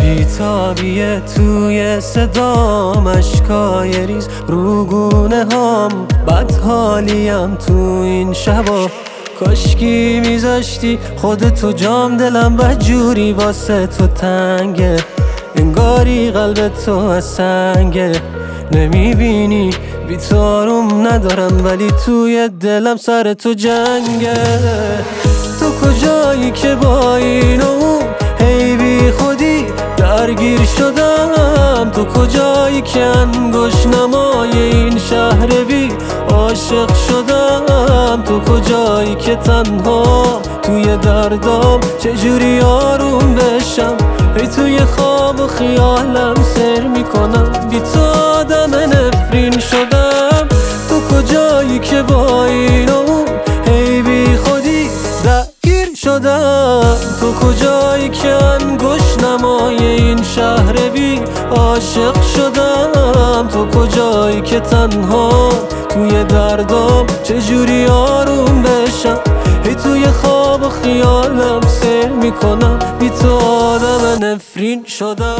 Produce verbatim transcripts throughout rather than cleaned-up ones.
بیتابیه توی صدام، اشکای ریز روگونه هم، بدحالیم تو این شبا. کاشکی میذاشتی خودتو جام، دلم بدجوری واسه تو تنگه، انگاری قلب تو از سنگه. نمیبینی بیتارم ندارم، ولی توی دلم سر تو جنگه. تو کجایی که با این و اون هی بی خودی درگیر شدم؟ تو کجایی که انگوش نمای این شهر بی عاشق شدم؟ تو کجایی که تنها توی دردام چجوری آروم بشم؟ ای توی خواب و خیالم سر میکنم، بی تو آدم نفرین شدم. تو کجایی که با این و اون هی بی خودی درگیر شدم؟ تو کجایی که انگوش نمای این شهر بی عاشق شدم؟ تو کجایی که تنها توی دردام چجوری آروم بشم؟ ای توی خواب و خیالم سیر میکنم، بی تو آدم نفرین شدم.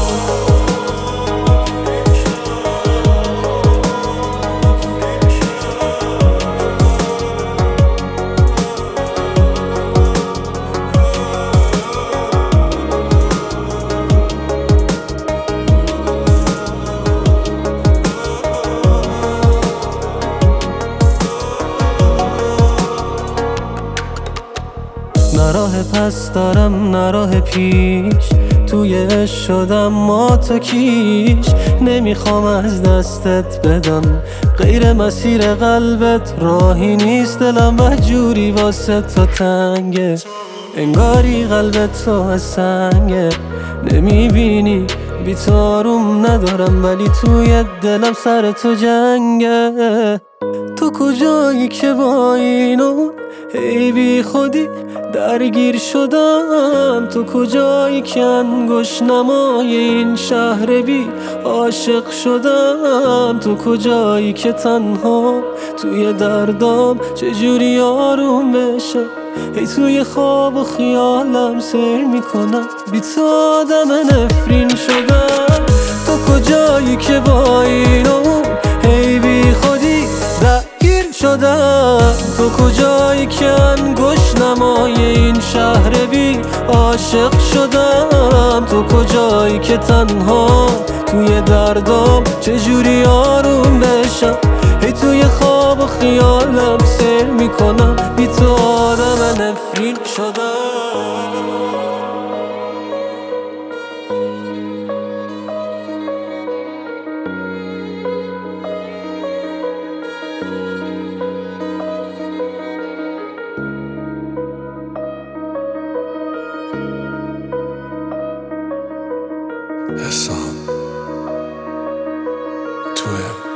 نه راه پس دارم نه راه پیش، توی عشق شدم ما تو کیش. نمیخوام از دستت بدم، غیر مسیر قلبت راهی نیست. دلم بدجوری واسه تو تنگه، انگاری قلبت تو از سنگه. نمیبینی بیتارم ندارم، ولی توی دلم سر تو جنگه. تو کجایی که با این و هی بی خودی درگیر شدم؟ تو کجایی که انگوش نمای این شهر بی عاشق شدم؟ تو کجایی که تنها توی دردام چجوری آروم بشم؟ ای توی خواب و خیالم سیر میکنم، بی تو آدم نفرین شدم. تو کجایی که با این و اون هی بی خودی درگیر شدم؟ تو کجایی که انگوش نمای این شهر بی عاشق شدم؟ تو کجایی که تنها توی دردام چجوری آروم بشم؟ ای توی خواب و خیالم سیر میکنم، بی تو آدم نفرین شدم. حسام توه